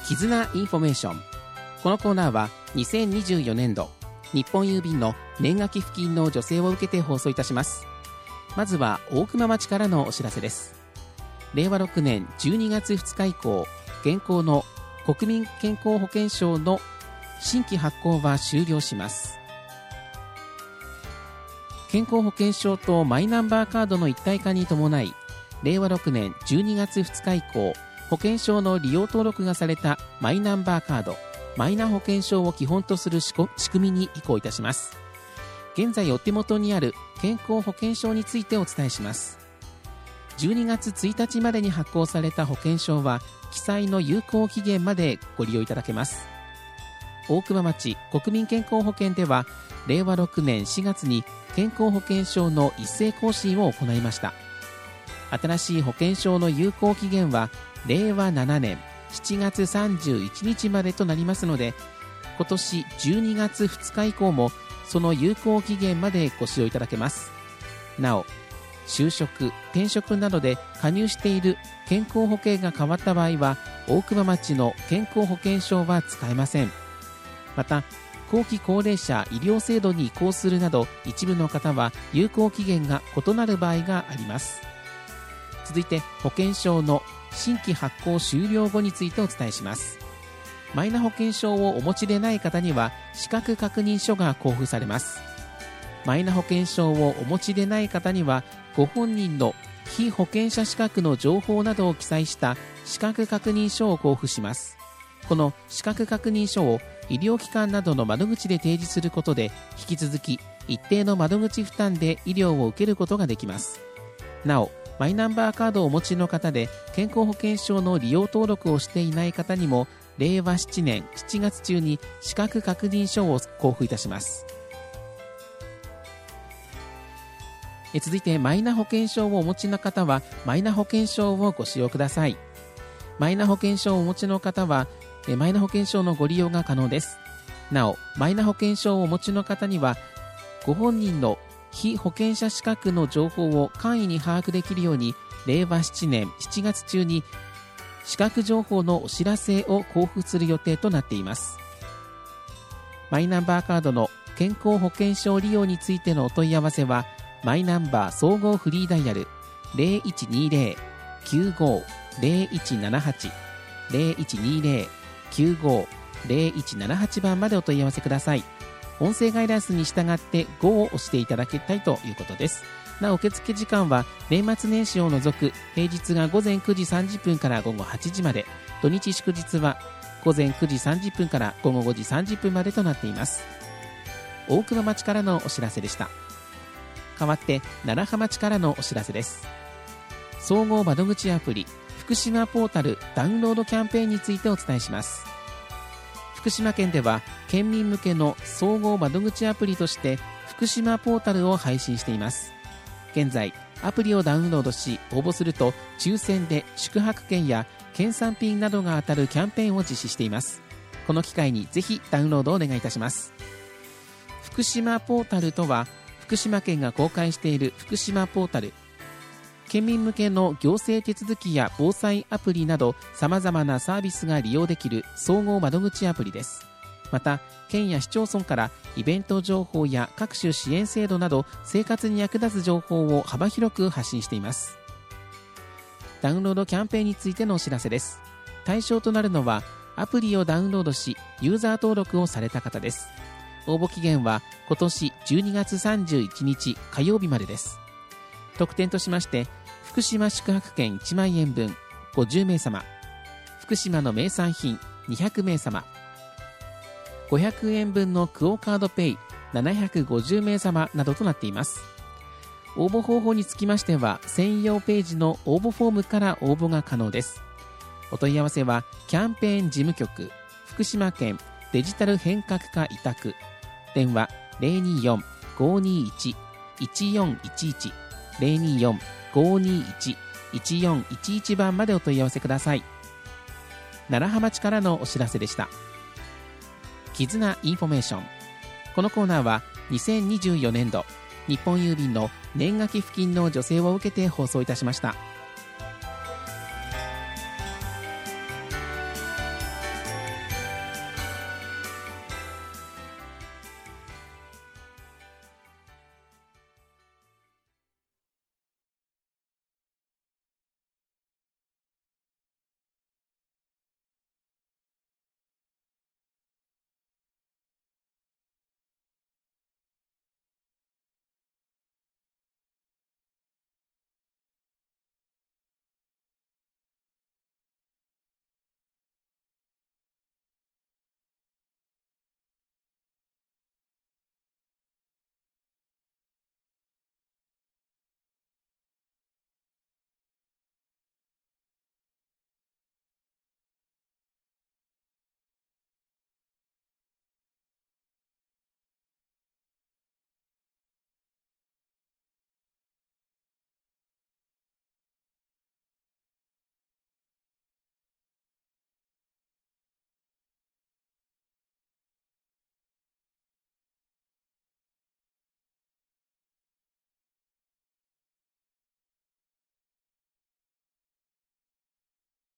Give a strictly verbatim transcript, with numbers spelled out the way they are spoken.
絆インフォメーション。このコーナーはにせんにじゅうよねんど日本郵便の年賀寄付金の助成を受けて放送いたします。まずは大熊町からのお知らせです。れいわろくねんじゅうにがつふつか以降、現行の国民健康保険証の新規発行は終了します。健康保険証とマイナンバーカードの一体化に伴い、れいわろくねんじゅうにがつふつか以降、保険証の利用登録がされたマイナンバーカード、マイナ保険証を基本とする仕組みに移行いたします。現在お手元にある健康保険証についてお伝えします。じゅうにがつついたちまでに発行された保険証は記載の有効期限までご利用いただけます。大熊町国民健康保険ではれいわろくねんしがつに健康保険証の一斉更新を行いました。新しい保険証の有効期限はれいわななねんしちがつさんじゅういちにちまでとなりますので、今年じゅうにがつふつか以降もその有効期限までご使用いただけます。なお、就職、転職などで加入している健康保険が変わった場合は大熊町の健康保険証は使えません。また後期高齢者医療制度に移行するなど一部の方は有効期限が異なる場合があります。続いて保険証の新規発行終了後についてお伝えします。マイナ保険証をお持ちでない方には資格確認書が交付されます。マイナ保険証をお持ちでない方にはご本人の被保険者資格の情報などを記載した資格確認書を交付します。この資格確認書を医療機関などの窓口で提示することで引き続き一定の窓口負担で医療を受けることができます。なお、マイナンバーカードをお持ちの方で健康保険証の利用登録をしていない方にもれいわななねんしちがつ中に資格確認書を交付いたします。え続いてマイナ保険証をお持ちの方はマイナ保険証をご使用ください。マイナ保険証をお持ちの方はえマイナ保険証のご利用が可能です。なお、マイナ保険証をお持ちの方にはご本人の被保険者資格の情報を簡易に把握できるようにれいわななねんしちがつ中に資格情報のお知らせを交付する予定となっています。マイナンバーカードの健康保険証利用についてのお問い合わせはマイナンバー総合フリーダイヤル ゼロいちにゼロ きゅうご ゼロいちななはち ゼロいちにゼロ きゅうご ゼロいちななはち 番までお問い合わせください。音声ガイダンスに従ってごを押していただきたいということです。なお、受付時間は年末年始を除く平日が午前くじさんじゅっぷんから午後はちじまで、土日祝日は午前くじさんじゅっぷんから午後ごじさんじゅっぷんまでとなっています。大熊町からのお知らせでした。代わって楢葉町からのお知らせです。総合窓口アプリ福島ポータルダウンロードキャンペーンについてお伝えします。福島県では県民向けの総合窓口アプリとして福島ポータルを配信しています。現在アプリをダウンロードし応募すると抽選で宿泊券や県産品などが当たるキャンペーンを実施しています。この機会にぜひダウンロードをお願いいたします。福島ポータルとは福島県が公開している福島ポータル、県民向けの行政手続きや防災アプリなど様々なサービスが利用できる総合窓口アプリです。また県や市町村からイベント情報や各種支援制度など生活に役立つ情報を幅広く発信しています。ダウンロードキャンペーンについてのお知らせです。対象となるのはアプリをダウンロードしユーザー登録をされた方です。応募期限は今年じゅうにがつさんじゅういちにち火曜日までです。特典としまして福島宿泊券いちまんえんぶんごじゅうめいさま、福島の名産品にひゃくめいさま、ごひゃくえんぶんのクオカードペイななひゃくごじゅうめいさまなどとなっています。応募方法につきましては専用ページの応募フォームから応募が可能です。お問い合わせはキャンペーン事務局福島県デジタル変革課委託、電話 ゼロによん ごにいち いちよんいちいち ゼロによん ごにいち いちよんいちいち 番までお問い合わせください。楢葉町からのお知らせでした。絆インフォメーション。このコーナーはにせんにじゅうよねんど日本郵便の年賀寄付金の助成を受けて放送いたしました。